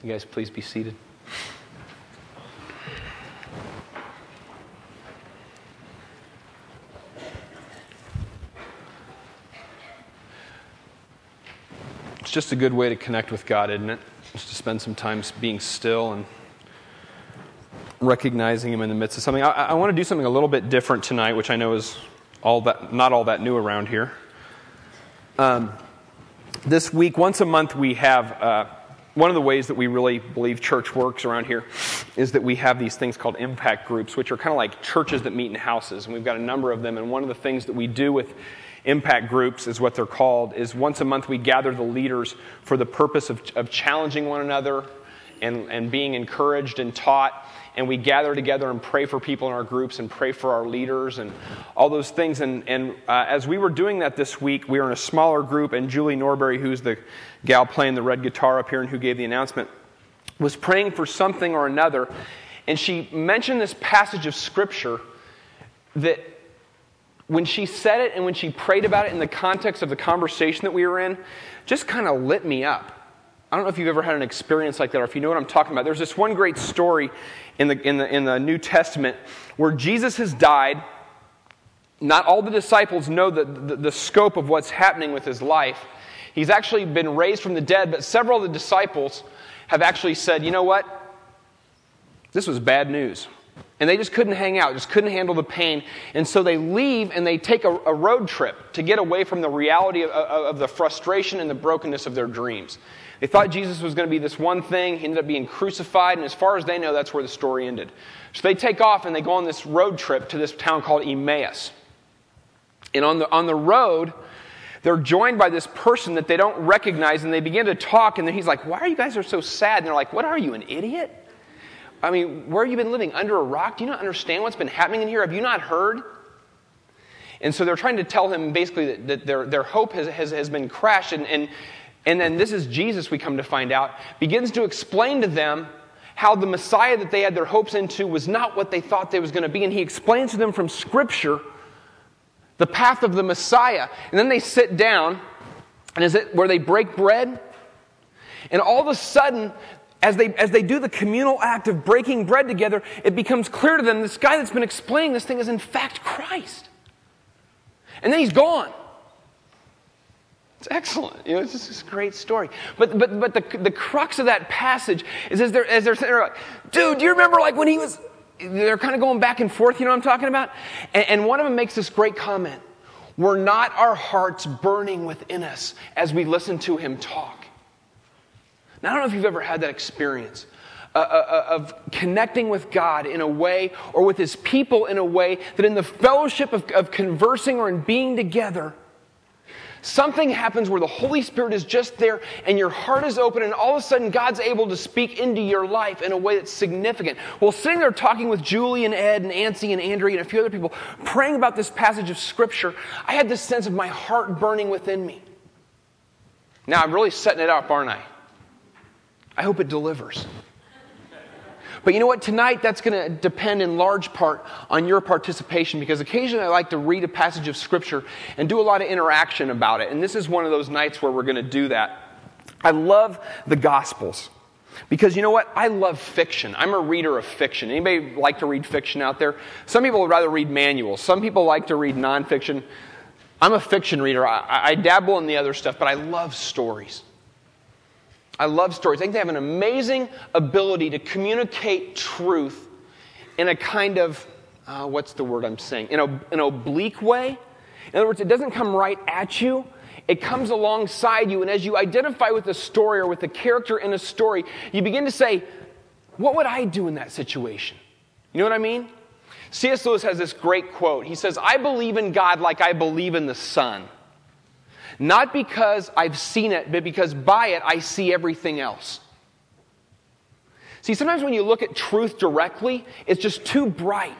You guys please be seated. It's just a good way to connect with God, isn't it? Just to spend some time being still and recognizing Him in the midst of something. I want to do something a little bit different tonight, which I know is not all that new around here. This week, once a month, we have one of the ways that we really believe church works around here is that we have these things called impact groups, which are kind of like churches that meet in houses, and we've got a number of them. And one of the things that we do with impact groups is what they're called, is once a month we gather the leaders for the purpose of challenging one another and being encouraged and taught. And we gather together and pray for people in our groups and pray for our leaders and all those things. And as we were doing that this week, we were in a smaller group, and Julie Norbury, who's the gal playing the red guitar up here and who gave the announcement, was praying for something or another. And she mentioned this passage of Scripture that when she said it and when she prayed about it in the context of the conversation that we were in, just kind of lit me up. I don't know if you've ever had an experience like that or if you know what I'm talking about. There's this one great story in the New Testament where Jesus has died. Not all the disciples know the scope of what's happening with His life. He's actually been raised from the dead, but several of the disciples have actually said, you know what? This was bad news. And they just couldn't hang out, just couldn't handle the pain. And so they leave and they take a road trip to get away from the reality of the frustration and the brokenness of their dreams. They thought Jesus was going to be this one thing. He ended up being crucified, and as far as they know, that's where the story ended. So they take off and they go on this road trip to this town called Emmaus. And on the road, they're joined by this person that they don't recognize, and they begin to talk, and then he's like, why are you guys so sad? And they're like, what are you, an idiot? I mean, where have you been living? Under a rock? Do you not understand what's been happening in here? Have you not heard? And so they're trying to tell him basically that their hope has been crashed, and then this is Jesus, we come to find out, begins to explain to them how the Messiah that they had their hopes into was not what they thought they was going to be. And He explains to them from Scripture the path of the Messiah. And then they sit down, and is it where they break bread? And all of a sudden, as they do the communal act of breaking bread together, it becomes clear to them this guy that's been explaining this thing is in fact Christ. And then He's gone. It's excellent. It's just this great story. But the crux of that passage is as they're sitting there like, dude, do you remember like when he was... They're kind of going back and forth, you know what I'm talking about? And one of them makes this great comment. Were not our hearts burning within us as we listen to Him talk? Now, I don't know if you've ever had that experience of connecting with God in a way or with His people in a way that in the fellowship of conversing or in being together, something happens where the Holy Spirit is just there and your heart is open and all of a sudden God's able to speak into your life in a way that's significant. Well, sitting there talking with Julie and Ed and Nancy and Andrea and a few other people, praying about this passage of Scripture, I had this sense of my heart burning within me. Now, I'm really setting it up, aren't I? I hope it delivers. But you know what? Tonight, that's going to depend in large part on your participation, because occasionally I like to read a passage of Scripture and do a lot of interaction about it. And this is one of those nights where we're going to do that. I love the Gospels because you know what? I love fiction. I'm a reader of fiction. Anybody like to read fiction out there? Some people would rather read manuals. Some people like to read nonfiction. I'm a fiction reader. I dabble in the other stuff, but I love stories. I love stories. I think they have an amazing ability to communicate truth in a kind of, what's the word I'm saying? In an oblique way. In other words, it doesn't come right at you. It comes alongside you. And as you identify with a story or with a character in a story, you begin to say, what would I do in that situation? You know what I mean? C.S. Lewis has this great quote. He says, I believe in God like I believe in the sun. Not because I've seen it, but because by it I see everything else. See, sometimes when you look at truth directly, it's just too bright.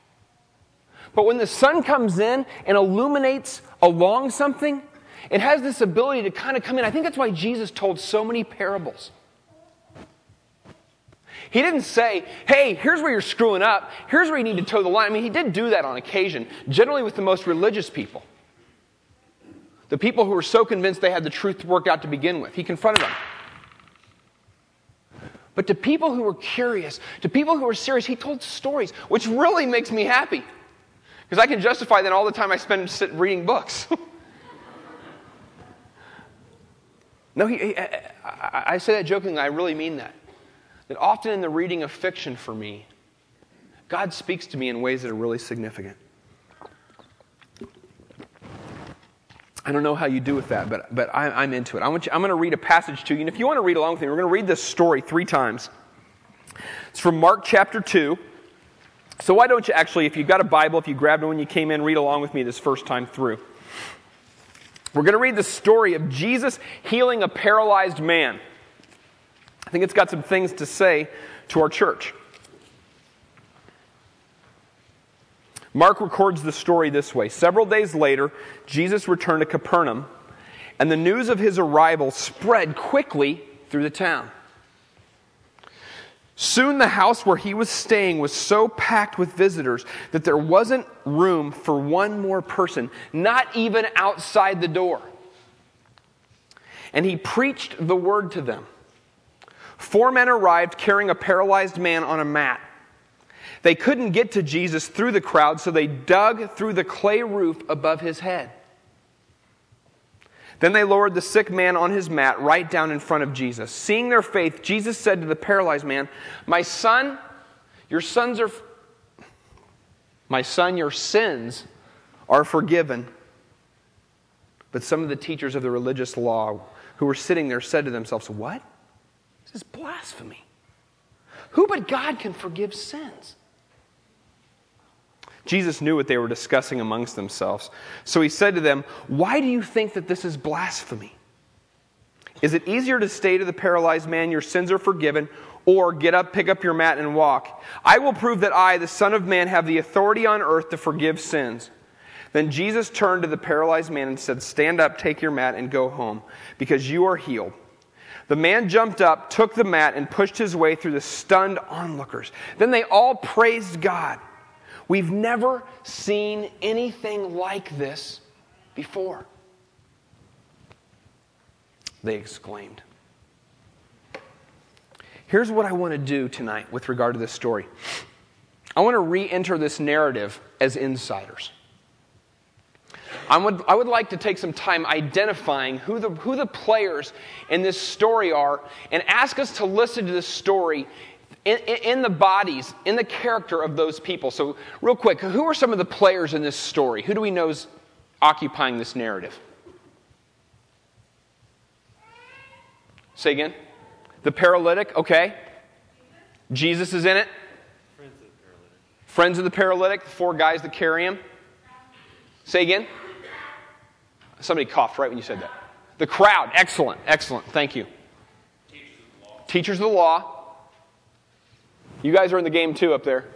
But when the sun comes in and illuminates along something, it has this ability to kind of come in. I think that's why Jesus told so many parables. He didn't say, hey, here's where you're screwing up. Here's where you need to toe the line. I mean, He did do that on occasion, generally with the most religious people. The people who were so convinced they had the truth worked out to begin with. He confronted them. But to people who were curious, to people who were serious, he told stories, which really makes me happy. Because I can justify that all the time I spend reading books. No, I say that jokingly, I really mean that. That often in the reading of fiction for me, God speaks to me in ways that are really significant. I don't know how you do with that, but I'm into it. I'm going to read a passage to you, and if you want to read along with me, we're going to read this story 3 times. It's from Mark chapter 2. So why don't you actually, if you've got a Bible, if you grabbed it when you came in, read along with me this first time through. We're going to read the story of Jesus healing a paralyzed man. I think it's got some things to say to our church. Mark records the story this way. Several days later, Jesus returned to Capernaum, and the news of his arrival spread quickly through the town. Soon the house where he was staying was so packed with visitors that there wasn't room for one more person, not even outside the door. And he preached the word to them. 4 men arrived carrying a paralyzed man on a mat. They couldn't get to Jesus through the crowd, so they dug through the clay roof above his head. Then they lowered the sick man on his mat right down in front of Jesus. Seeing their faith, Jesus said to the paralyzed man, My son, your sins are forgiven. But some of the teachers of the religious law who were sitting there said to themselves, What? This is blasphemy. Who but God can forgive sins? Jesus knew what they were discussing amongst themselves. So he said to them, Why do you think that this is blasphemy? Is it easier to say to the paralyzed man, Your sins are forgiven, or get up, pick up your mat, and walk? I will prove that I, the Son of Man, have the authority on earth to forgive sins. Then Jesus turned to the paralyzed man and said, Stand up, take your mat, and go home, because you are healed. The man jumped up, took the mat, and pushed his way through the stunned onlookers. Then they all praised God. We've never seen anything like this before, they exclaimed. Here's what I want to do tonight with regard to this story. I want to re-enter this narrative as insiders. I would like to take some time identifying who the players in this story are and ask us to listen to this story in the bodies, in the character of those people. So real quick, who are some of the players in this story? Who do we know is occupying this narrative? Say again? The paralytic, okay. Jesus is in it. Friends of the paralytic, the 4 guys that carry him. Say again? Somebody coughed right when you said that. The crowd, excellent, thank you. Teachers of the law. You guys are in the game too up there.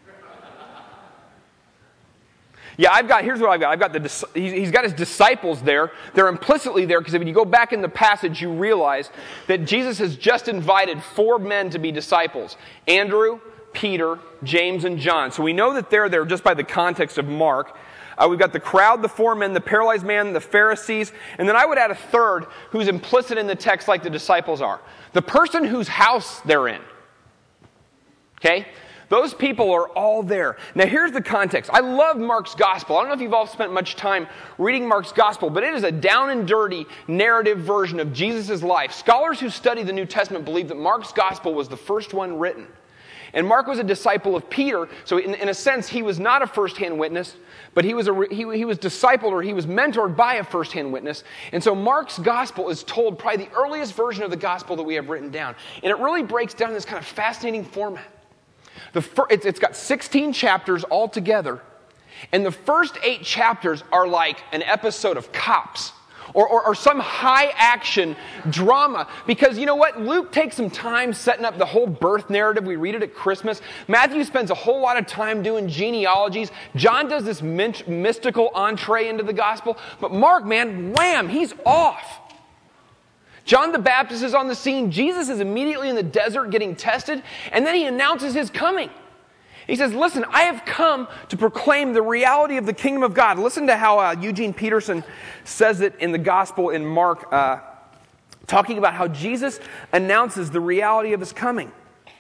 Yeah, here's what I've got. He's got his disciples there. They're implicitly there because when you go back in the passage, you realize that Jesus has just invited 4 men to be disciples. Andrew, Peter, James, and John. So we know that they're there just by the context of Mark. We've got the crowd, the 4 men, the paralyzed man, the Pharisees, and then I would add a third who's implicit in the text like the disciples are. The person whose house they're in. Okay? Those people are all there. Now here's the context. I love Mark's gospel. I don't know if you've all spent much time reading Mark's gospel, but it is a down and dirty narrative version of Jesus' life. Scholars who study the New Testament believe that Mark's gospel was the first one written. And Mark was a disciple of Peter, so in a sense he was not a first-hand witness, but he was discipled or he was mentored by a first-hand witness. And so Mark's gospel is told probably the earliest version of the gospel that we have written down. And it really breaks down in this kind of fascinating format. It's got 16 chapters altogether, and the first 8 chapters are like an episode of Cops or some high-action drama. Because you know what? Luke takes some time setting up the whole birth narrative. We read it at Christmas. Matthew spends a whole lot of time doing genealogies. John does this mystical entree into the gospel. But Mark, man, wham, he's off. John the Baptist is on the scene. Jesus is immediately in the desert getting tested. And then he announces his coming. He says, listen, I have come to proclaim the reality of the kingdom of God. Listen to how Eugene Peterson says it in the gospel in Mark talking about how Jesus announces the reality of his coming.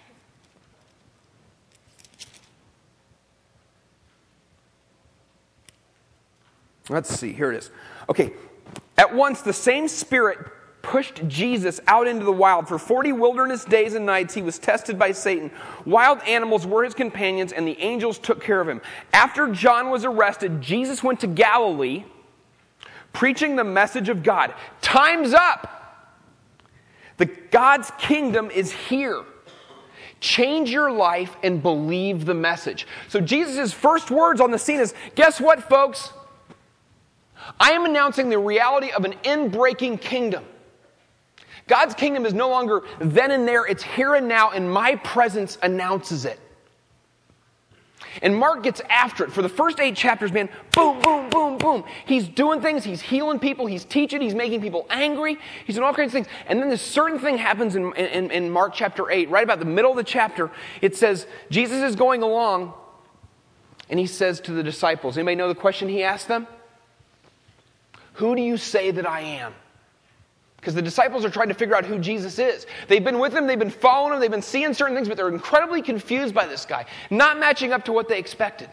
Let's see, here it is. Okay, at once the same Spirit pushed Jesus out into the wild. For 40 wilderness days and nights he was tested by Satan. Wild animals were his companions, and the angels took care of him. After John was arrested, Jesus went to Galilee, preaching the message of God. Time's up! God's kingdom is here. Change your life and believe the message. So Jesus' first words on the scene is, guess what, folks? I am announcing the reality of an end-breaking kingdom. God's kingdom is no longer then and there, it's here and now, and my presence announces it. And Mark gets after it. For the first 8 chapters, man, boom, boom, boom, boom. He's doing things, he's healing people, he's teaching, he's making people angry, he's doing all kinds of things. And then this certain thing happens in Mark chapter 8, right about the middle of the chapter. It says, Jesus is going along, and he says to the disciples, anybody know the question he asked them? Who do you say that I am? Because the disciples are trying to figure out who Jesus is. They've been with him, they've been following him, they've been seeing certain things, but they're incredibly confused by this guy, not matching up to what they expected.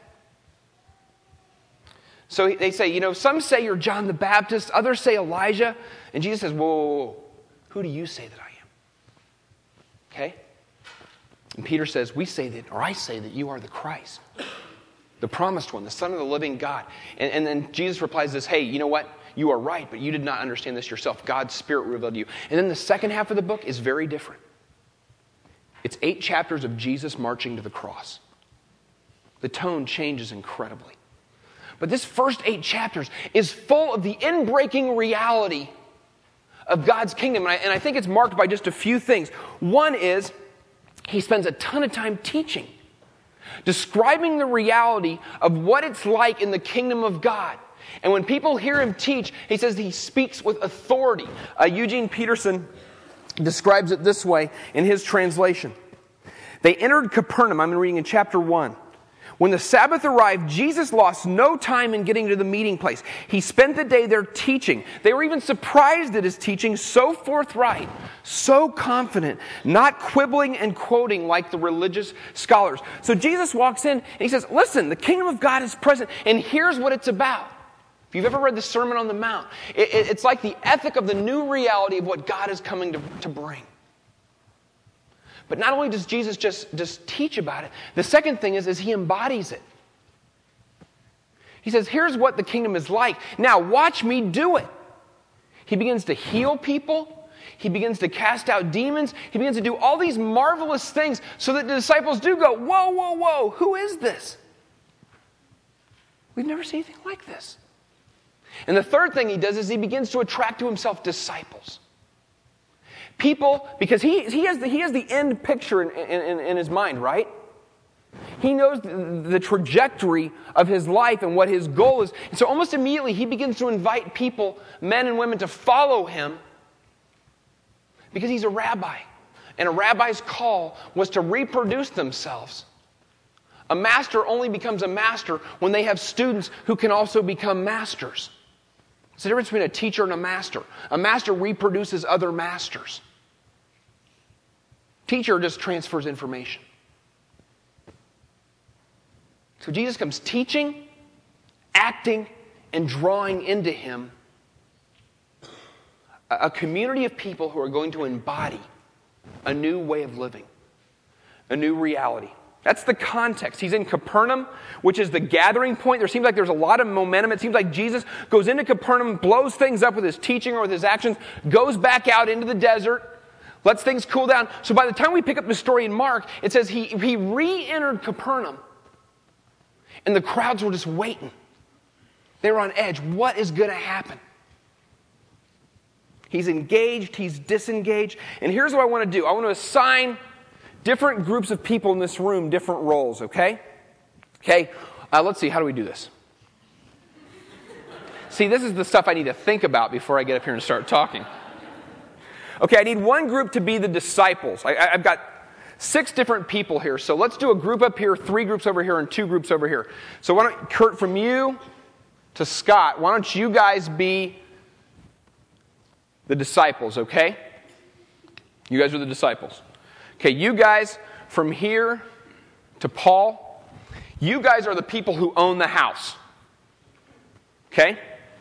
So they say, some say you're John the Baptist, others say Elijah. And Jesus says, whoa, who do you say that I am? Okay? And Peter says, I say that you are the Christ, the promised one, the Son of the living God. And then Jesus replies this, hey, you know what? You are right, but you did not understand this yourself. God's Spirit revealed to you. And then the second half of the book is very different. It's 8 chapters of Jesus marching to the cross. The tone changes incredibly. But this first 8 chapters is full of the end-breaking reality of God's kingdom. And I think it's marked by just a few things. One is he spends a ton of time teaching, describing the reality of what it's like in the kingdom of God. And when people hear him teach, he says he speaks with authority. Eugene Peterson describes it this way in his translation. They entered Capernaum, I'm reading in chapter 1. When the Sabbath arrived, Jesus lost no time in getting to the meeting place. He spent the day there teaching. They were even surprised at his teaching, so forthright, so confident, not quibbling and quoting like the religious scholars. So Jesus walks in and he says, listen, the kingdom of God is present, and here's what it's about. If you've ever read the Sermon on the Mount, it's like the ethic of the new reality of what God is coming to bring. But not only does Jesus just teach about it, the second thing is he embodies it. He says, here's what the kingdom is like. Now watch me do it. He begins to heal people. He begins to cast out demons. He begins to do all these marvelous things so that the disciples do go, whoa, whoa, whoa, who is this? We've never seen anything like this. And the third thing he does is he begins to attract to himself disciples. People, because he has the end picture in his mind, right? He knows the trajectory of his life and what his goal is. And so almost immediately he begins to invite people, men and women, to follow him because he's a rabbi. And a rabbi's call was to reproduce themselves. A master only becomes a master when they have students who can also become masters. It's the difference between a teacher and a master. A master reproduces other masters. Teacher just transfers information. So Jesus comes teaching, acting, and drawing into him a community of people who are going to embody a new way of living, a new reality. That's the context. He's in Capernaum, which is the gathering point. There seems like there's a lot of momentum. It seems like Jesus goes into Capernaum, blows things up with his teaching or with his actions, goes back out into the desert, lets things cool down. So by the time we pick up the story in Mark, it says he re-entered Capernaum, and the crowds were just waiting. They were on edge. What is going to happen? He's engaged, he's disengaged. And here's what I want to do. I want to assign different groups of people in this room different roles, okay? Okay, let's see, how do we do this? See, this is the stuff I need to think about before I get up here and start talking. Okay, I need one group to be the disciples. I've got 6 different people here, so let's do a group up here, 3 groups over here, and 2 groups over here. So why don't, Kurt, from you to Scott, why don't you guys be the disciples, okay? You guys are the disciples. Okay, you guys from here to Paul, you guys are the people who own the house. Okay?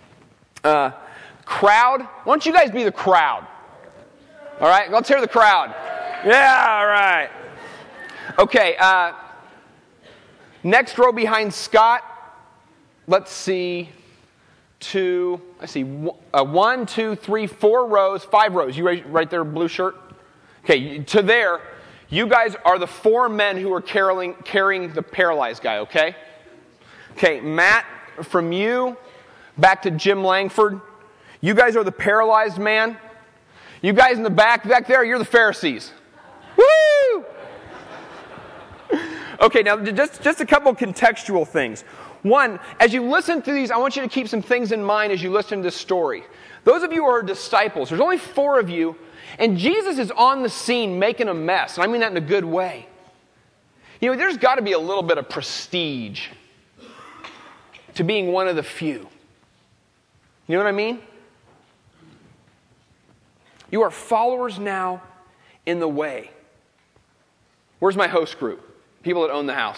Crowd, why don't you guys be the crowd? All right, let's hear the crowd. Yeah, all right. Okay, next row behind Scott, let's see, 1, 2, 3, 4 rows, 5 rows. You right there, blue shirt? Okay, to there, you guys are the 4 men who are carrying the paralyzed guy, okay? Okay, Matt, from you, back to Jim Langford. You guys are the paralyzed man. You guys in the back there, you're the Pharisees. Woo! Okay, now just a couple contextual things. One, as you listen to these, I want you to keep some things in mind as you listen to this story. Those of you who are disciples, there's only 4 of you, and Jesus is on the scene making a mess. And I mean that in a good way. You know, there's got to be a little bit of prestige to being one of the few. You know what I mean? You are followers now in the way. Where's my host group? People that own the house.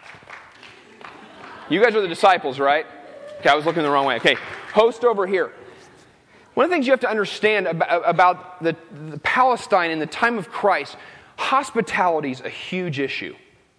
You guys are the disciples, right? Okay, I was looking the wrong way. Okay, host over here. One of the things you have to understand about the Palestine in the time of Christ, hospitality is a huge issue.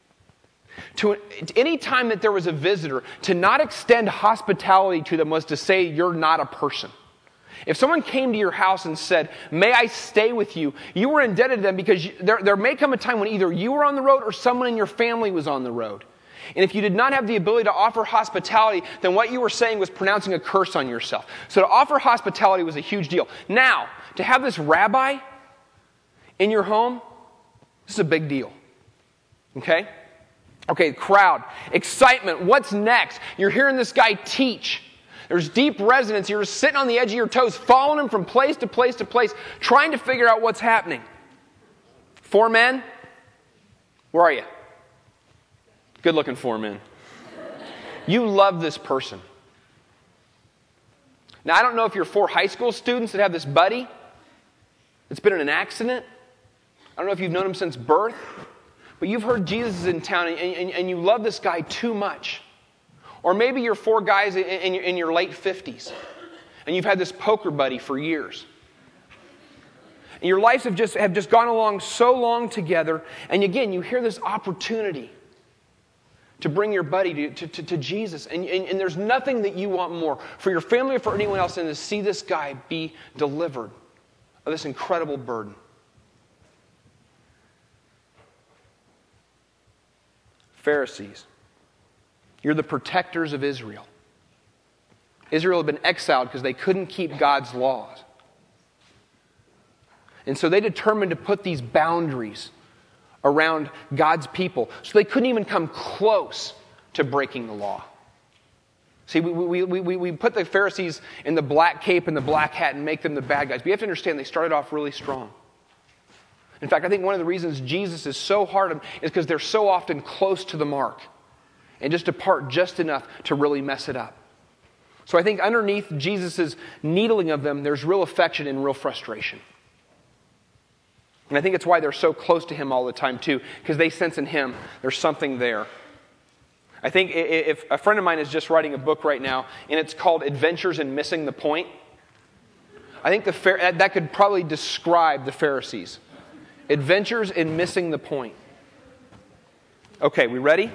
Any time that there was a visitor, to not extend hospitality to them was to say you're not a person. If someone came to your house and said, "May I stay with you?" you were indebted to them because there may come a time when either you were on the road or someone in your family was on the road. And if you did not have the ability to offer hospitality, then what you were saying was pronouncing a curse on yourself. So to offer hospitality was a huge deal. Now, to have this rabbi in your home, this is a big deal. Okay? Okay, crowd. Excitement. What's next? You're hearing this guy teach. There's deep resonance. You're sitting on the edge of your toes, following him from place to place to place, trying to figure out what's happening. 4 men? Where are you? Good-looking 4 men. You love this person. Now, I don't know if you're 4 high school students that have this buddy that's been in an accident. I don't know if you've known him since birth. But you've heard Jesus is in town and you love this guy too much. Or maybe you're 4 guys in your late 50s. And you've had this poker buddy for years. And your lives have just gone along so long together. And again, you hear this opportunity to bring your buddy to Jesus. And there's nothing that you want more for your family or for anyone else than to see this guy be delivered of this incredible burden. Pharisees, you're the protectors of Israel. Israel had been exiled because they couldn't keep God's laws. And so they determined to put these boundaries around God's people so they couldn't even come close to breaking the law. See, we put the Pharisees in the black cape and the black hat and make them the bad guys. But you have to understand they started off really strong. In fact, I think one of the reasons Jesus is so hard on them is because they're so often close to the mark and just depart just enough to really mess it up. So I think underneath Jesus' needling of them, there's real affection and real frustration. And I think it's why they're so close to him all the time too, because they sense in him there's something there. I think if a friend of mine is just writing a book right now, and it's called Adventures in Missing the Point, I think that could probably describe the Pharisees. Adventures in Missing the Point. Okay, we ready?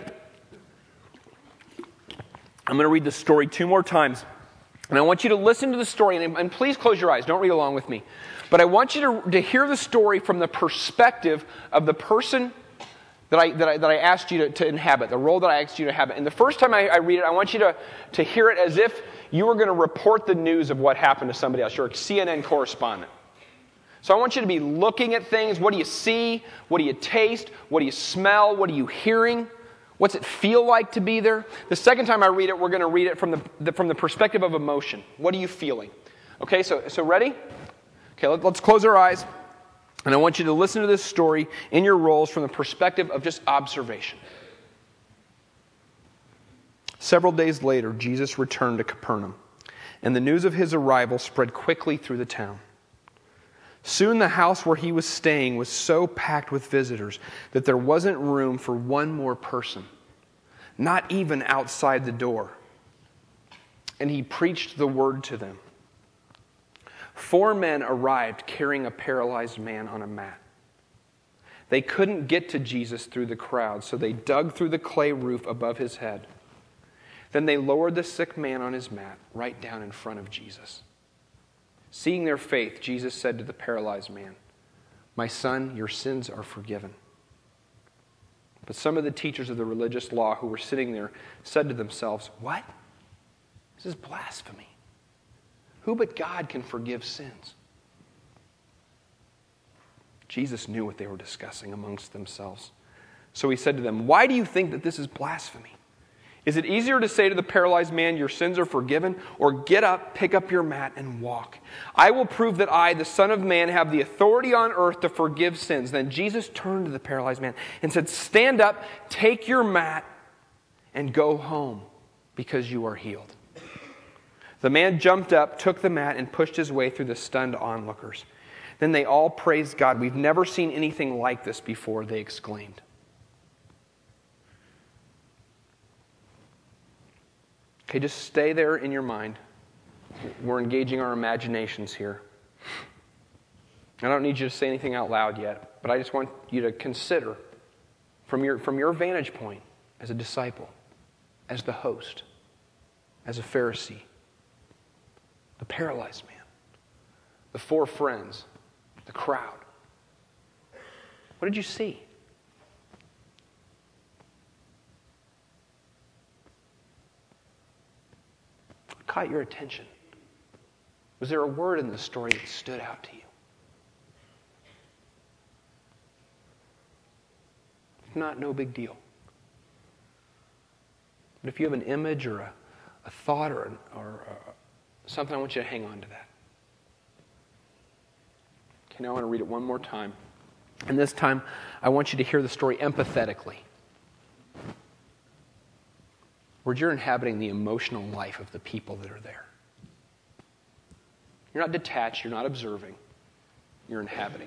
I'm going to read the story 2 more times. And I want you to listen to the story, and please close your eyes. Don't read along with me. But I want you to hear the story from the perspective of the person that I asked you to inhabit, the role that I asked you to inhabit. And the first time I read it, I want you to hear it as if you were going to report the news of what happened to somebody else. You're a CNN correspondent. So I want you to be looking at things. What do you see? What do you taste? What do you smell? What are you hearing? What's it feel like to be there? The second time I read it, we're going to read it from the perspective of emotion. What are you feeling? Okay, so ready? Okay, let's close our eyes. And I want you to listen to this story in your roles from the perspective of just observation. Several days later, Jesus returned to Capernaum, and the news of his arrival spread quickly through the town. Soon the house where he was staying was so packed with visitors that there wasn't room for one more person, not even outside the door. And he preached the word to them. 4 men arrived carrying a paralyzed man on a mat. They couldn't get to Jesus through the crowd, so they dug through the clay roof above his head. Then they lowered the sick man on his mat right down in front of Jesus. Seeing their faith, Jesus said to the paralyzed man, "My son, your sins are forgiven." But some of the teachers of the religious law who were sitting there said to themselves, "What? This is blasphemy. Who but God can forgive sins?" Jesus knew what they were discussing amongst themselves. So he said to them, "Why do you think that this is blasphemy? Is it easier to say to the paralyzed man, 'Your sins are forgiven,' or 'Get up, pick up your mat, and walk'? I will prove that I, the Son of Man, have the authority on earth to forgive sins." Then Jesus turned to the paralyzed man and said, "Stand up, take your mat, and go home, because you are healed." The man jumped up, took the mat, and pushed his way through the stunned onlookers. Then they all praised God. "We've never seen anything like this before," they exclaimed. Okay, just stay there in your mind. We're engaging our imaginations here. I don't need you to say anything out loud yet, but I just want you to consider from your vantage point as a disciple, as the host, as a Pharisee, the paralyzed man, the 4 friends, the crowd. What did you see? What caught your attention? Was there a word in the story that stood out to you? If not, no big deal. But if you have an image or a thought or something, I want you to hang on to that. Okay, now I want to read it one more time. And this time, I want you to hear the story empathetically. Where you're inhabiting the emotional life of the people that are there. You're not detached, you're not observing. You're inhabiting.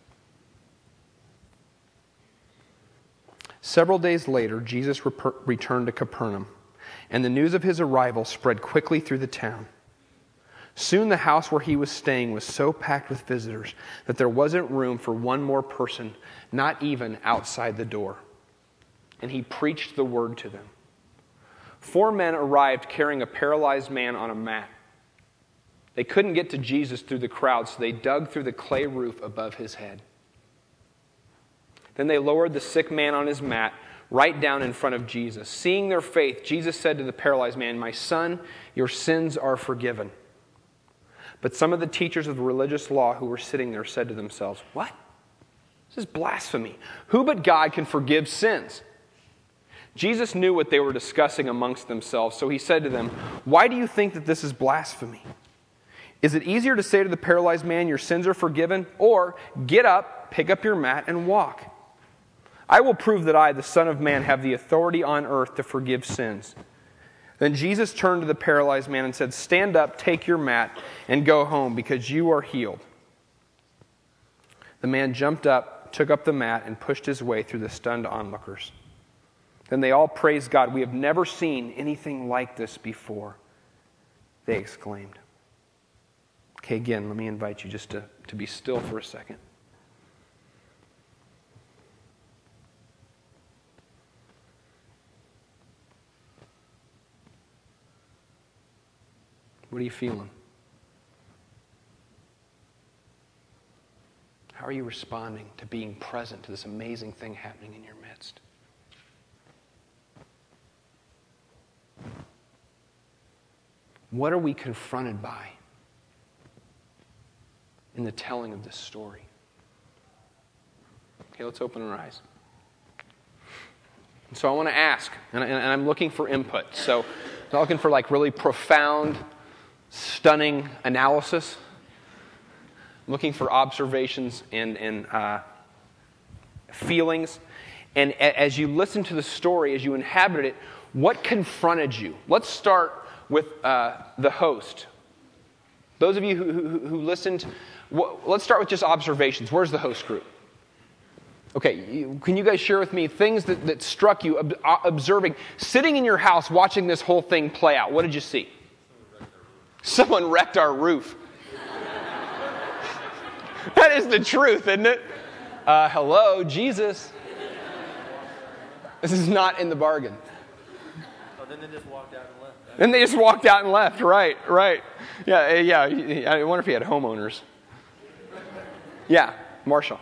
Several days later, Jesus returned to Capernaum, and the news of his arrival spread quickly through the town. Soon the house where he was staying was so packed with visitors that there wasn't room for one more person, not even outside the door. And he preached the word to them. 4 men arrived carrying a paralyzed man on a mat. They couldn't get to Jesus through the crowd, so they dug through the clay roof above his head. Then they lowered the sick man on his mat right down in front of Jesus. Seeing their faith, Jesus said to the paralyzed man, "My son, your sins are forgiven." But some of the teachers of the religious law who were sitting there said to themselves, "What? This is blasphemy. Who but God can forgive sins?" Jesus knew what they were discussing amongst themselves, so he said to them, "Why do you think that this is blasphemy? Is it easier to say to the paralyzed man, 'Your sins are forgiven,' or 'Get up, pick up your mat, and walk'? I will prove that I, the Son of Man, have the authority on earth to forgive sins." Then Jesus turned to the paralyzed man and said, "Stand up, take your mat, and go home, because you are healed." The man jumped up, took up the mat, and pushed his way through the stunned onlookers. Then they all praised God. "We have never seen anything like this before," they exclaimed. Okay, again, let me invite you just to be still for a second. What are you feeling? How are you responding to being present to this amazing thing happening in your midst? What are we confronted by in the telling of this story? Okay, let's open our eyes. So I want to ask, and I'm looking for input. So I'm looking for like really profound, stunning analysis. I'm looking for observations and feelings. And as you listen to the story, as you inhabited it, what confronted you? Let's start with the host. Those of you who listened, let's start with just observations. Where's the host group? Okay, can you guys share with me things that struck you observing, sitting in your house watching this whole thing play out? What did you see? Someone wrecked our roof. That is the truth, isn't it? Hello, Jesus. This is not in the bargain. Oh, then they just walked out and left. And they just walked out and left. Right. Yeah. I wonder if he had homeowners. Yeah, Marshall.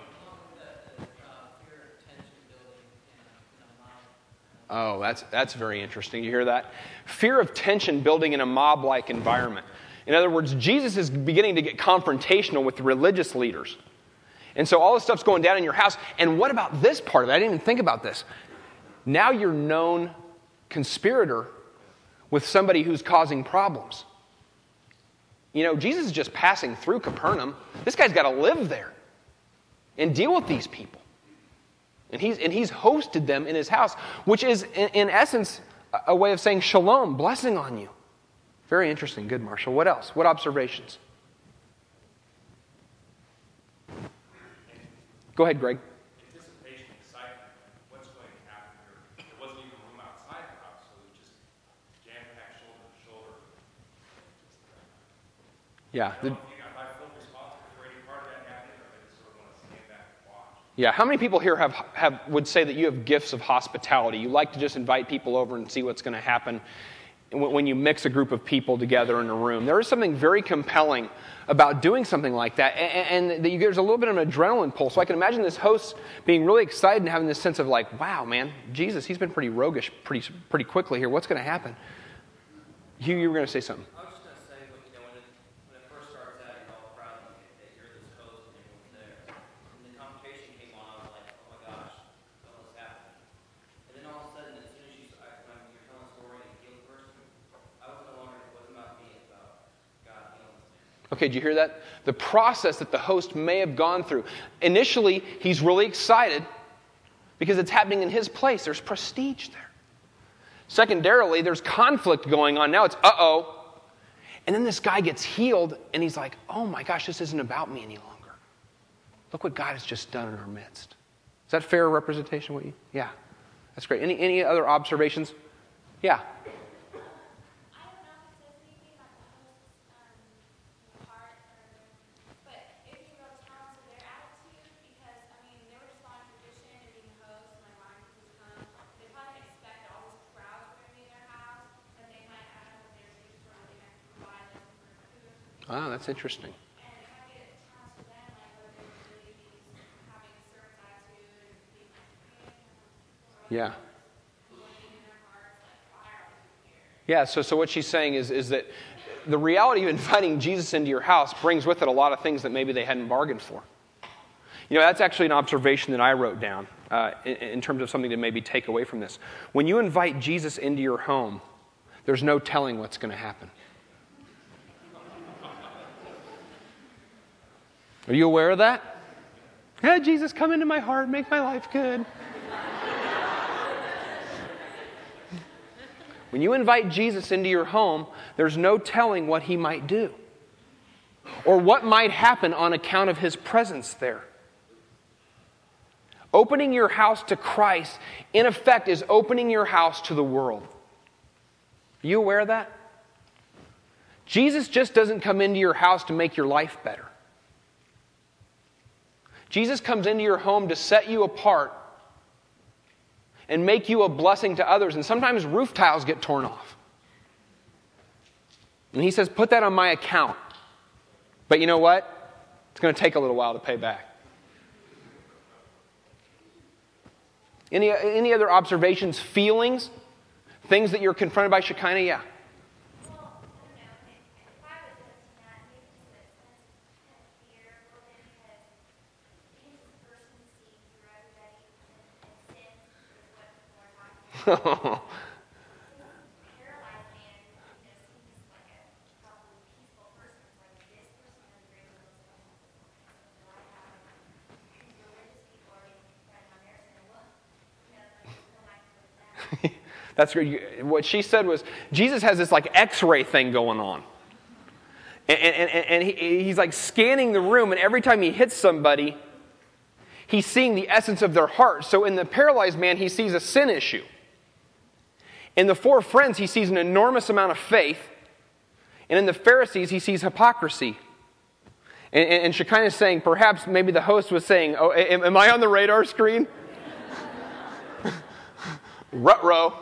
Oh, that's very interesting. You hear that? Fear of tension building in a mob-like environment. In other words, Jesus is beginning to get confrontational with the religious leaders. And so all this stuff's going down in your house. And what about this part of it? I didn't even think about this. Now you're known conspirator with somebody who's causing problems. You know, Jesus is just passing through Capernaum. This guy's got to live there and deal with these people. And he's hosted them in his house, which is, in essence, a way of saying shalom, blessing on you. Very interesting. Good, Marshall. What else? What observations? Go ahead, Greg. Anticipation, excitement. What's going to happen here? There wasn't even room outside the house, so it was just jam-packed shoulder to shoulder. Yeah. I feel responsible for any part of that happening, or I just sort of want to stand back and watch. Yeah. How many people here would say that you have gifts of hospitality? You like to just invite people over and see what's going to happen when you mix a group of people together in a room. There is something very compelling about doing something like that, and there's a little bit of an adrenaline pull. So I can imagine this host being really excited and having this sense of like, wow, man, Jesus, he's been pretty roguish pretty quickly here. What's going to happen? Hugh, you were going to say something. I was just going to say, when it first starts out, you're all proud that you're this host and everyone's there. When the conversation came on, I was like, oh my gosh, what's happening? And then all of a sudden, as soon as when you're telling a story and heal the person, it wasn't about me, it's about God healing this man. Okay, did you hear that? The process that the host may have gone through. Initially, he's really excited because it's happening in his place. There's prestige there. Secondarily, there's conflict going on. Now it's, uh-oh. And then this guy gets healed, and he's like, oh my gosh, this isn't about me any longer. Look what God has just done in our midst. Is that fair representation? Yeah, that's great. Any other observations? Yeah. Ah, that's interesting. Yeah. Yeah, so what she's saying is that the reality of inviting Jesus into your house brings with it a lot of things that maybe they hadn't bargained for. You know, that's actually an observation that I wrote down in terms of something to maybe take away from this. When you invite Jesus into your home, there's no telling what's going to happen. Are you aware of that? Yeah, Jesus, come into my heart, make my life good. When you invite Jesus into your home, there's no telling what he might do or what might happen on account of his presence there. Opening your house to Christ, in effect, is opening your house to the world. Are you aware of that? Jesus just doesn't come into your house to make your life better. Jesus comes into your home to set you apart and make you a blessing to others. And sometimes roof tiles get torn off. And he says, put that on my account. But you know what? It's going to take a little while to pay back. Any other observations, feelings, things that you're confronted by Shekinah? Yeah. That's great. What she said was, Jesus has this like X-ray thing going on. And he's like scanning the room, and every time he hits somebody, he's seeing the essence of their heart. So in the paralyzed man, he sees a sin issue. In the four friends, he sees an enormous amount of faith. And in the Pharisees, he sees hypocrisy. And Shekinah's saying, perhaps maybe the host was saying, oh, am I on the radar screen? Ruh-roh.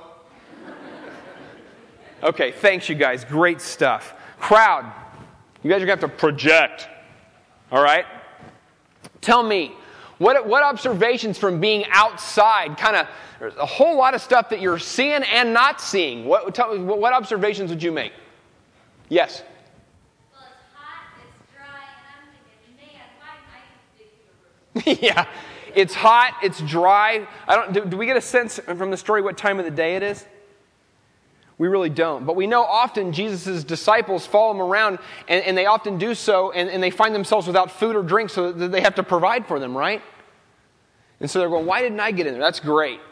Okay, thanks you guys. Great stuff. Crowd, you guys are going to have to project. All right? Tell me, what observations from being outside, kind of, there's a whole lot of stuff that you're seeing and not seeing. What observations would you make? Yes? Well, it's hot, it's dry, and I'm thinking, man, why didn't I just dig to the roof? Yeah. It's hot, it's dry. Do we get a sense from the story what time of the day it is? We really don't. But we know often Jesus' disciples follow him around, and they often do so, and they find themselves without food or drink, so that they have to provide for them, right? And so they're going, why didn't I get in there? That's great.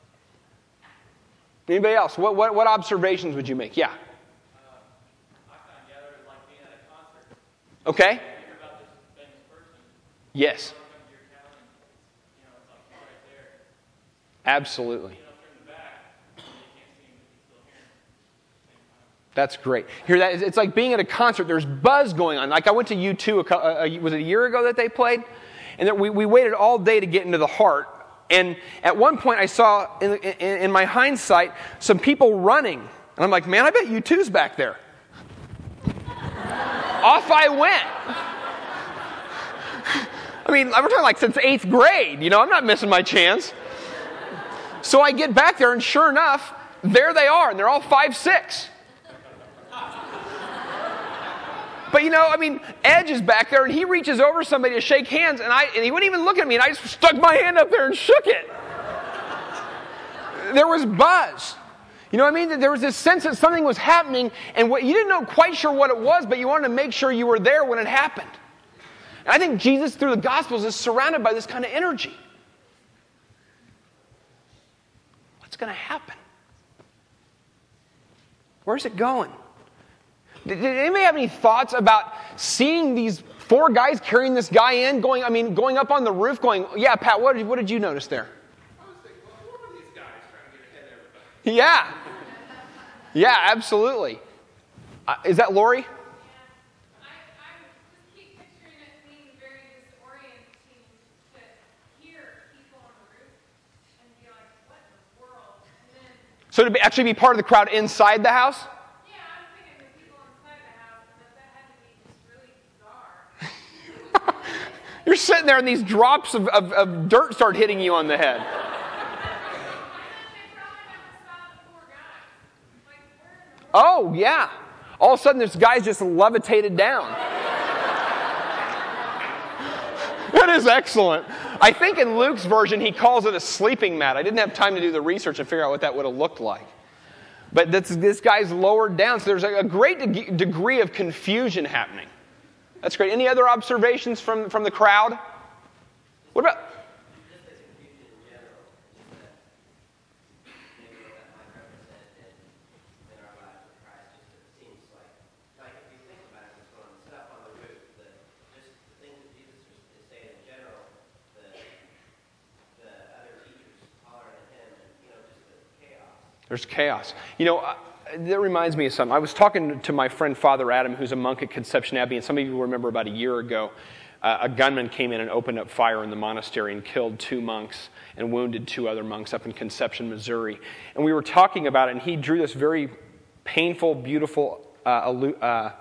Anybody else? What observations would you make? Yeah. I kind of gather it like being at a concert. Okay. You hear about this famous person. Yes. You come to your town and it's like right there. Absolutely. From the back, you can't see him, but he's still hearing him at the same time. That's great. Hear that? It's like being at a concert. There's buzz going on. Like I went to U2, was it a year ago that they played? And we waited all day to get into the Heart. And at one point I saw, in my hindsight, some people running. And I'm like, man, I bet U2's back there. Off I went. I mean, we're talking like since 8th grade. I'm not missing my chance. So I get back there, and sure enough, there they are, and they're all 5'6". But Edge is back there, and he reaches over somebody to shake hands, and he wouldn't even look at me, and I just stuck my hand up there and shook it. There was buzz. You know what I mean? There was this sense that something was happening, and you didn't know quite sure what it was, but you wanted to make sure you were there when it happened. And I think Jesus, through the Gospels, is surrounded by this kind of energy. What's going to happen? Where's it going? Did anybody have any thoughts about seeing these 4 guys carrying this guy in, going up on the roof, going, yeah, Pat, what did you notice there? I was thinking, well, who are these guys trying to get ahead of everybody? Yeah. Yeah, absolutely. Is that Lori? I just keep picturing it being very disorienting to hear people on the roof and be like, what in the world? And then, So to actually be part of the crowd inside the house? yeah, I was thinking the people inside the house, and that had to be just really bizarre. You're sitting there and these drops of dirt start hitting you on the head. And then they probably never saw the 4 guys. Like, where in the world? Oh, yeah. All of a sudden, this guy's just levitated down. That is excellent. I think in Luke's version, he calls it a sleeping mat. I didn't have time to do the research and figure out what that would have looked like. But this guy's lowered down, so there's a great degree of confusion happening. That's great. Any other observations from the crowd? What about... Just the confusion in general, just that maybe what that might represent in our lives with Christ, just it seems like if you think about it, what's going on, the stuff on the roof, just the things that Jesus is saying in general, the other teachers hollering at him, and just the chaos. There's chaos. That reminds me of something. I was talking to my friend Father Adam, who's a monk at Conception Abbey, and some of you will remember about a year ago, a gunman came in and opened up fire in the monastery and killed 2 monks and wounded 2 other monks up in Conception, Missouri. And we were talking about it, and he drew this very painful, beautiful, not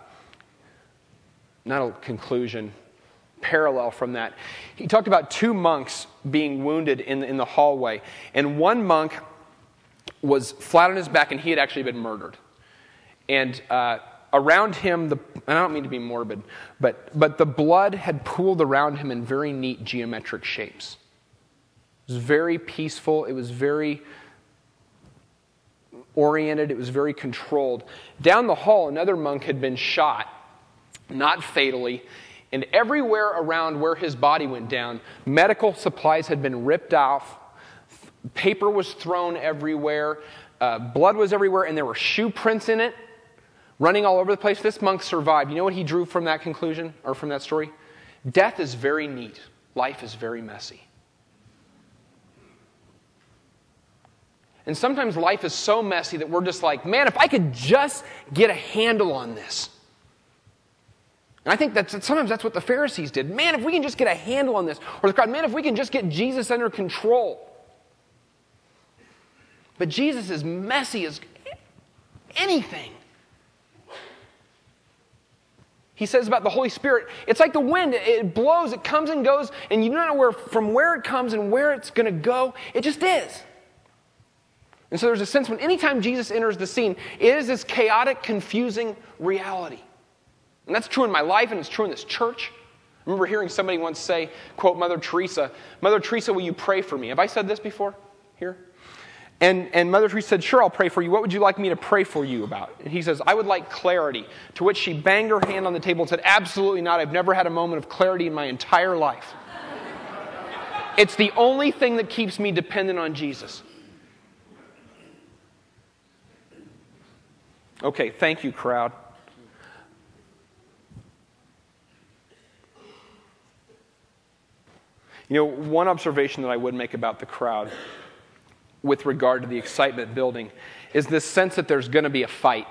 a conclusion, parallel from that. He talked about 2 monks being wounded in the hallway, and one monk was flat on his back, and he had actually been murdered. And around him, I don't mean to be morbid, but the blood had pooled around him in very neat geometric shapes. It was very peaceful. It was very oriented. It was very controlled. Down the hall, another monk had been shot, not fatally, and everywhere around where his body went down, medical supplies had been ripped off. Paper was thrown everywhere. Blood was everywhere, and there were shoe prints in it. running all over the place. This monk survived. You know what he drew from that conclusion, or from that story? Death is very neat. Life is very messy. And sometimes life is so messy that we're just like, man, if I could just get a handle on this. And I think that sometimes that's what the Pharisees did. Man, if we can just get a handle on this. Or the crowd, man, if we can just get Jesus under control. But Jesus is messy as anything. He says about the Holy Spirit, it's like the wind. It blows, it comes and goes, and you don't know from where it comes and where it's going to go. It just is. And so there's a sense when anytime Jesus enters the scene, it is this chaotic, confusing reality. And that's true in my life, and it's true in this church. I remember hearing somebody once say, quote, Mother Teresa, will you pray for me? Have I said this before here? And Mother Teresa said, sure, I'll pray for you. What would you like me to pray for you about? And he says, I would like clarity. To which she banged her hand on the table and said, absolutely not. I've never had a moment of clarity in my entire life. It's the only thing that keeps me dependent on Jesus. Okay, thank you, crowd. You know, one observation that I would make about the crowd with regard to the excitement building is this sense that there's going to be a fight.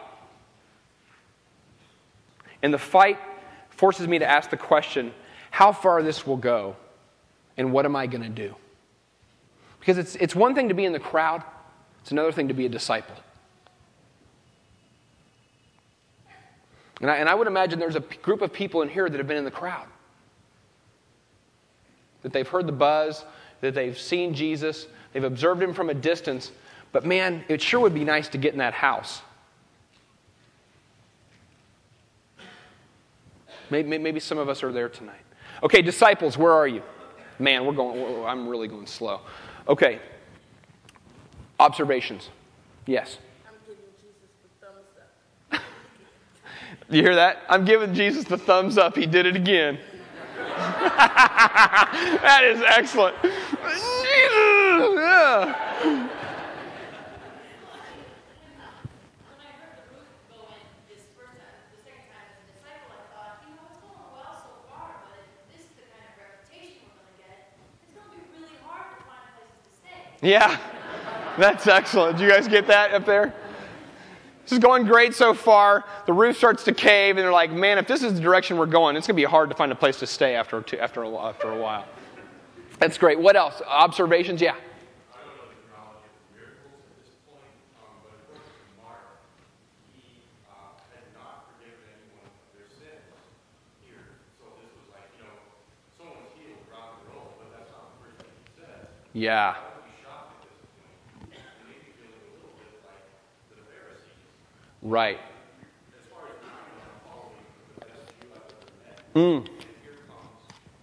And the fight forces me to ask the question, how far this will go and what am I going to do? Because it's one thing to be in the crowd, it's another thing to be a disciple. And I would imagine there's a group of people in here that have been in the crowd. That they've heard the buzz, that they've seen Jesus, they've observed him from a distance. But man, it sure would be nice to get in that house. Maybe some of us are there tonight. Okay, disciples, where are you? Man, I'm really going slow. Okay. Observations. Yes. You hear that? I'm giving Jesus the thumbs up. He did it again. That is excellent. Jesus! Yeah. When I heard the roof go in this first time, the second time as a disciple, I thought, it's going well so far, but if this is the kind of reputation we're going to get, it's going to be really hard to find places to stay. Yeah. That's excellent. Did you guys get that up there? This is going great so far. The roof starts to cave, and they're like, man, if this is the direction we're going, it's going to be hard to find a place to stay after a while. That's great. What else? Observations? Yeah. I don't know the chronology of the miracles at this point, but according to Mark, he had not forgiven anyone of their sins here. So this was like, someone's healed, rock and roll, but that's not the first thing he says. Yeah. I would be shocked at this point. It made me feel a little bit like the Pharisees. Right. As far as I'm following the best Jew I've ever met, and here comes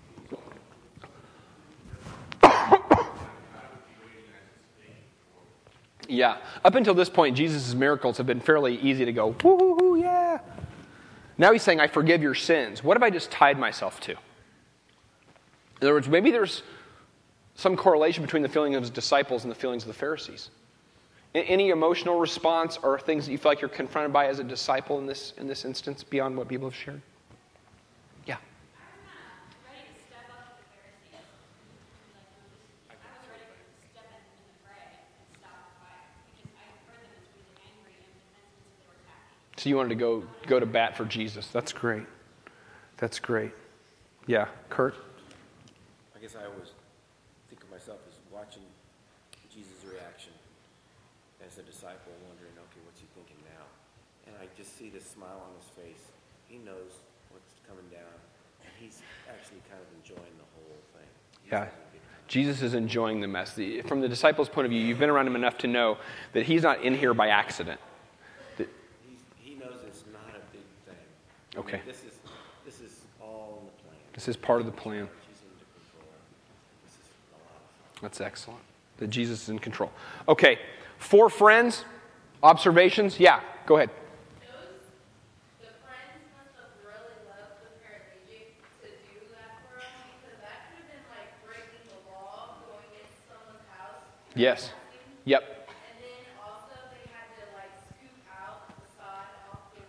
Yeah. Up until this point, Jesus' miracles have been fairly easy to go, woo, yeah. Now he's saying, I forgive your sins. What have I just tied myself to? In other words, maybe there's some correlation between the feeling of his disciples and the feelings of the Pharisees. Any emotional response or things that you feel like you're confronted by as a disciple in this instance beyond what people have shared? Yeah. I was ready to step up to the Pharisees. I was ready to step in and pray and stop the fire because I heard them as really angry and defensive, so they were attacking. So you wanted to go to bat for Jesus. That's great. That's great. Yeah. Kurt? I guess I always think of myself as watching Jesus' reaction as a disciple, wondering, okay, what's he thinking now? And I just see this smile on his face. He knows what's coming down, and he's actually kind of enjoying the whole thing. Yeah. Jesus is enjoying the mess. From the disciples' point of view, you've been around him enough to know that he's not in here by accident. He knows it's not a big thing. Okay. I mean, this is all in the plan. This is part of the plan. He's in control. This is a lot of fun. That's excellent. That Jesus is in control. Okay. 4 friends. Observations. Yeah. Go ahead. The friends must have really loved the paralytic to do that for him because that could have been like breaking the law, going into someone's house. Yes. Yep. And then also they had to like scoop out the sod off the roof.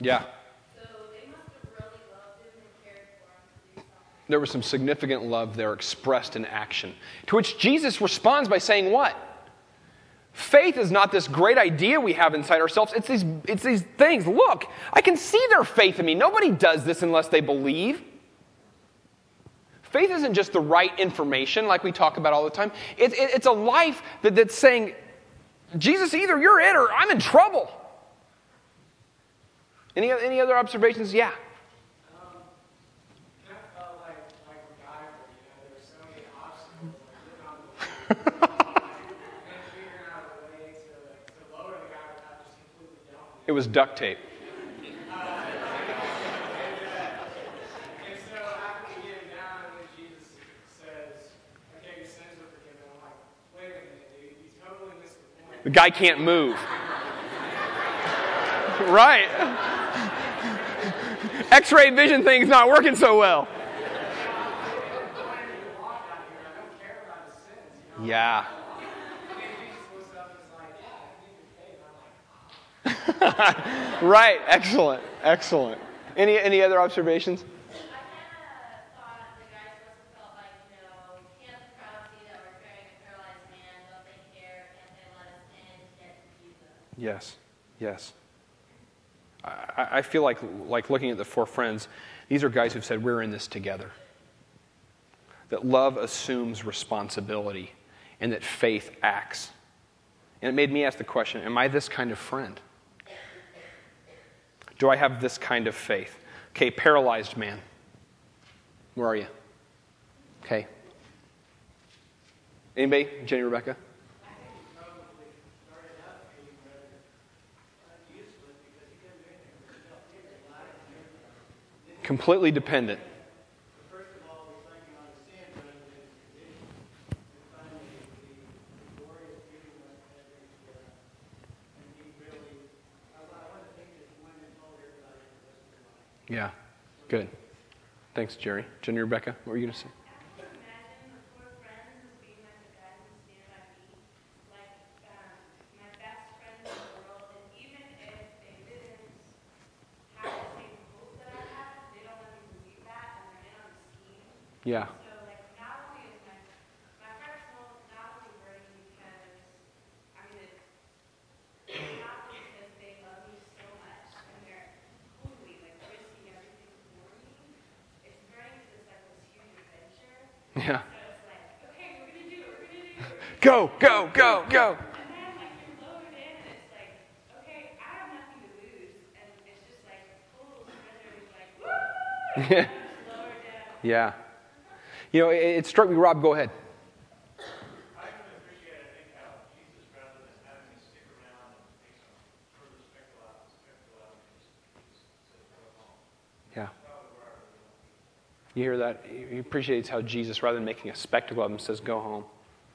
Yeah. So they must have really loved him and cared for him to do something. There was some significant love there expressed in action. To which Jesus responds by saying what? Faith is not this great idea we have inside ourselves. It's these things. Look, I can see their faith in me. Nobody does this unless they believe. Faith isn't just the right information like we talk about all the time. It's a life that's saying, Jesus, either you're it or I'm in trouble. Any other observations? Yeah. Kind of felt like MacGyver, there's so many obstacles, like living on the and figuring out a way to lower the guy without just completely dumping It was duct tape. And so after we get him down, and then Jesus says, okay, your sins are forgiven. I'm like, wait a minute, dude, you totally missed the point. The guy can't move. Right. X-ray vision thing's not working so well. Yeah. Right. Excellent. Excellent. Any other observations? I kind of thought the guys must have felt like, can't the crowd see that we're carrying a paralyzed man? Don't they care? Can't they let us in to get to Jesus? Yes. Yes. I feel like looking at the four friends, these are guys who've said, we're in this together. That love assumes responsibility and that faith acts. And it made me ask the question, am I this kind of friend? Do I have this kind of faith? Okay, paralyzed man. Where are you? Okay. Anybody? Jenny, Rebecca? Completely dependent. First of all, reflecting on the sin, but on his condition. And finally, the glorious beauty of everything together. And he really, I want to think that he went and told everybody the rest of their life. Yeah. Good. Thanks, Jerry. Jenny, Rebecca, what were you going to say? Imagine the four friends being like the guys who stand by me, like my best friends in the world, and even if they didn't have the same hope that I have, they don't let me believe that, and they're in on the scheme. Yeah. So, not only is my heart's not only burning because, it's not because they love me so much, and they're totally, risking everything for me. It's burning because it's this huge adventure. Yeah. So it's like, okay, we're gonna do it. Go, go, go, go. And then you're loaded in, and it's like, okay, I have nothing to lose, and it's just total surrender. It's woo! Yeah. Lower down. Yeah. It struck me, Rob, go ahead. I can appreciate, I think, how Jesus, rather than having to stick around and make some further spectacle out, just said, go home. Yeah. You hear that? He appreciates how Jesus, rather than making a spectacle of him, says, go home.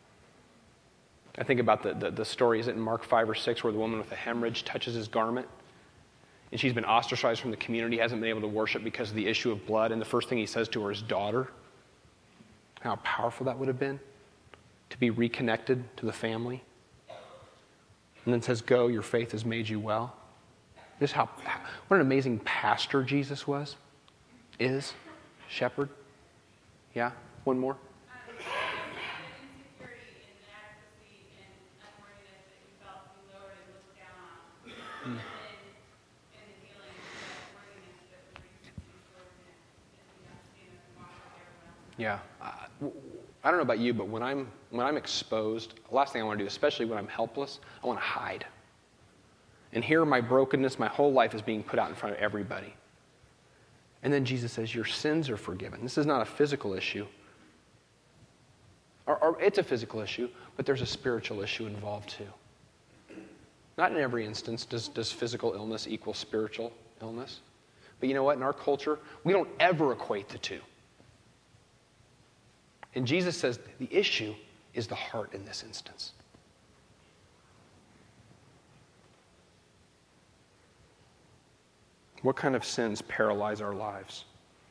I think about the story, is it in Mark 5 or 6, where the woman with a hemorrhage touches his garment? And she's been ostracized from the community, hasn't been able to worship because of the issue of blood. And the first thing he says to her is, daughter. How powerful that would have been to be reconnected to the family. And then says, go, your faith has made you well. This is what an amazing pastor Jesus is, shepherd. Yeah, one more. Insecurity and inadequacy and unworthiness that you felt you lowered and looked down on. And the healing of worthiness that was recently towards him as he got to stand up and walk with everyone else. Yeah. I don't know about you, but when I'm exposed, the last thing I want to do, especially when I'm helpless, I want to hide. And here my brokenness, my whole life is being put out in front of everybody. And then Jesus says, your sins are forgiven. This is not a physical issue. Or it's a physical issue, but there's a spiritual issue involved too. Not in every instance does physical illness equal spiritual illness. But you know what? In our culture, we don't ever equate the two. And Jesus says the issue is the heart in this instance. What kind of sins paralyze our lives?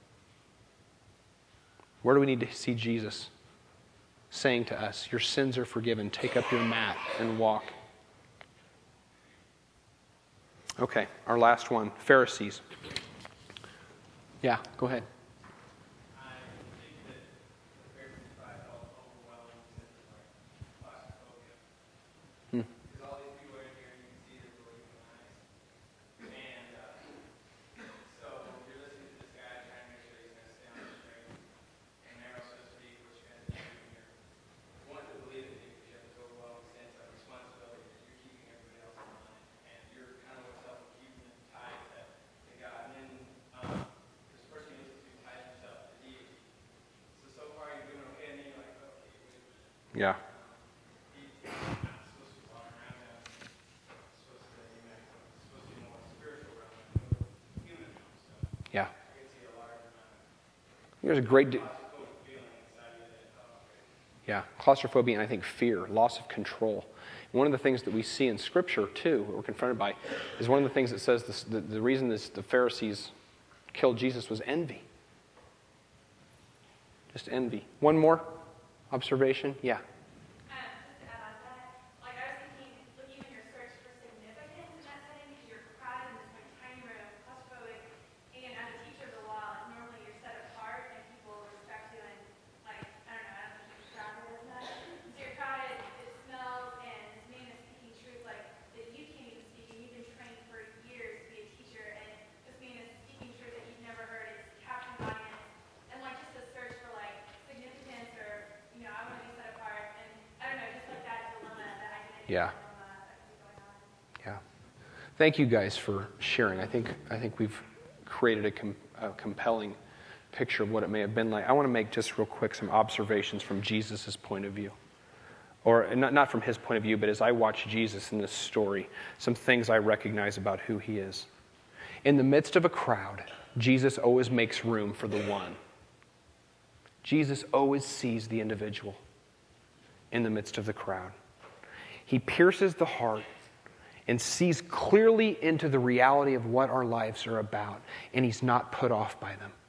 Where do we need to see Jesus saying to us, your sins are forgiven, take up your mat and walk? Okay, our last one, Pharisees. Yeah, go ahead. I think that the Pharisees probably felt overwhelmed with like claustrophobia. Hmm. Because all these people are in here and you can see their believing eyes. And so you're listening to this guy trying to make sure he's going to stay on the straight and narrow, so to speak, which you guys are doing here. You want to believe it because you have this overwhelming sense of responsibility that you're keeping everybody else in line. And you're kind of what's helping keep them tied to God. And then this person you listen to ties himself to deity. So far you're doing okay, and then you're like, okay, wait a minute. Yeah. He's not supposed to be walking around now. He's supposed to be more spiritual realm than human realm. So Yeah. I can see a large amount of Here's a great... claustrophobic feeling inside you that, oh, okay. Yeah, claustrophobia and I think fear, loss of control. One of the things that we see in Scripture, too, what we're confronted by, is one of the things that says the reason the Pharisees killed Jesus was envy. Just envy. One more observation? Yeah. Just to add on to that, like I was thinking, looking in your search for significance in that setting, because you're crowded in this like tiny room, claustrophobic, and as a teacher of the law, normally you're set apart and people respect you and like, I don't know if you're crowded as much. So you're crowded, it smells, and this man is speaking truth like that you can't even speak, and you've been trained for years to be a teacher, and this man is speaking truth that you've never heard. It's capturing the audience, and like just a search for like significance or, you know, I want to be set apart, and I don't know, just like that dilemma, that identity Yeah. dilemma that could be going on. Yeah. Thank you guys for sharing. I think we've created a compelling picture of what it may have been like. I want to make just real quick some observations from Jesus' point of view. Or not from his point of view, but as I watch Jesus in this story, some things I recognize about who he is. In the midst of a crowd, Jesus always makes room for the one. Jesus always sees the individual in the midst of the crowd. He pierces the heart and sees clearly into the reality of what our lives are about, and he's not put off by them.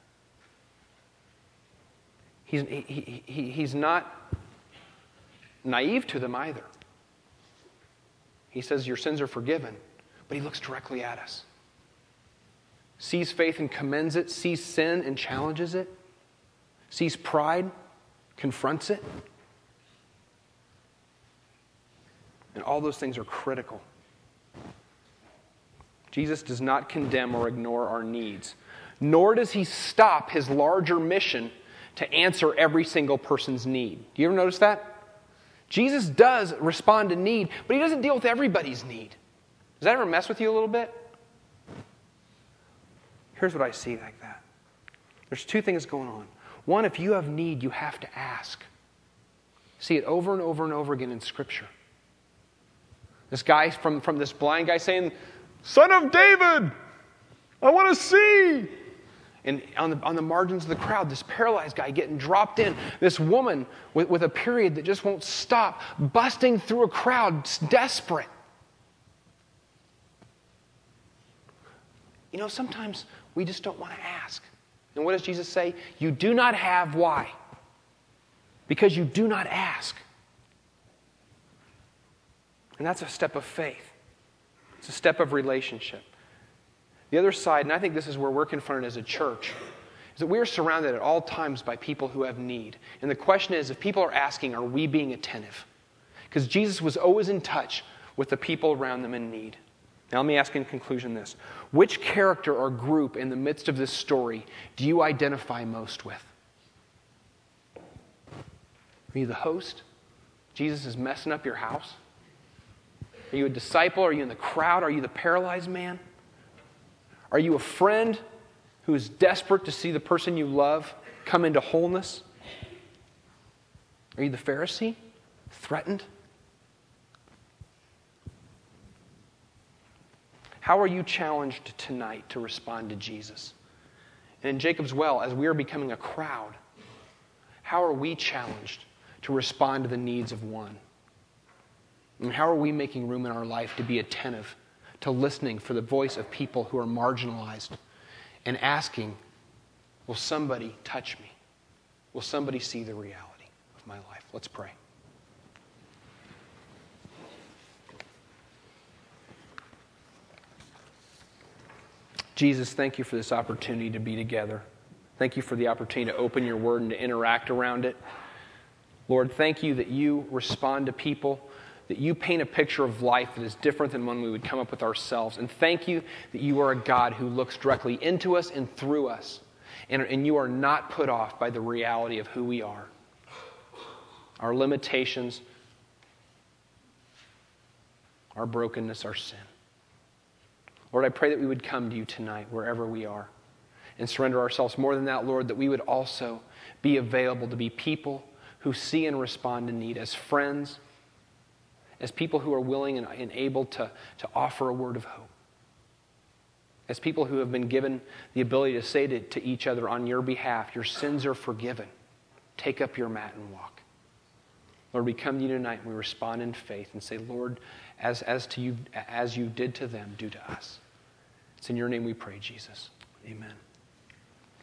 He's not naive to them either. He says, your sins are forgiven, but he looks directly at us. Sees faith and commends it, sees sin and challenges it, sees pride, confronts it. And all those things are critical. Jesus does not condemn or ignore our needs, nor does he stop his larger mission to answer every single person's need. Do you ever notice that? Jesus does respond to need, but he doesn't deal with everybody's need. Does that ever mess with you a little bit? Here's what I see like that. There's two things going on. One, if you have need, you have to ask. See it over and over and over again in Scripture. This guy from this blind guy saying, Son of David, I want to see. And on the margins of the crowd, this paralyzed guy getting dropped in. This woman with a period that just won't stop, busting through a crowd, desperate. You know, sometimes we just don't want to ask. And what does Jesus say? You do not have, why? Because you do not ask. And that's a step of faith. It's a step of relationship. The other side, and I think this is where we're confronted as a church, is that we are surrounded at all times by people who have need. And the question is, if people are asking, are we being attentive? Because Jesus was always in touch with the people around them in need. Now let me ask in conclusion this. Which character or group in the midst of this story do you identify most with? Are you the host? Jesus is messing up your house? Are you a disciple? Are you in the crowd? Are you the paralyzed man? Are you a friend who is desperate to see the person you love come into wholeness? Are you the Pharisee? Threatened? How are you challenged tonight to respond to Jesus? And in Jacob's Well, as we are becoming a crowd, how are we challenged to respond to the needs of one? And how are we making room in our life to be attentive, to listening for the voice of people who are marginalized and asking, will somebody touch me? Will somebody see the reality of my life? Let's pray. Jesus, thank you for this opportunity to be together. Thank you for the opportunity to open your word and to interact around it. Lord, thank you that you respond to people, that you paint a picture of life that is different than one we would come up with ourselves. And thank you that you are a God who looks directly into us and through us. And you are not put off by the reality of who we are, our limitations, our brokenness, our sin. Lord, I pray that we would come to you tonight wherever we are and surrender ourselves. More than that, Lord, that we would also be available to be people who see and respond to need, as friends, as people who are willing and able to offer a word of hope, as people who have been given the ability to say to each other on your behalf, your sins are forgiven. Take up your mat and walk. Lord, we come to you tonight and we respond in faith and say, Lord, as you did to them, do to us. It's in your name we pray, Jesus. Amen.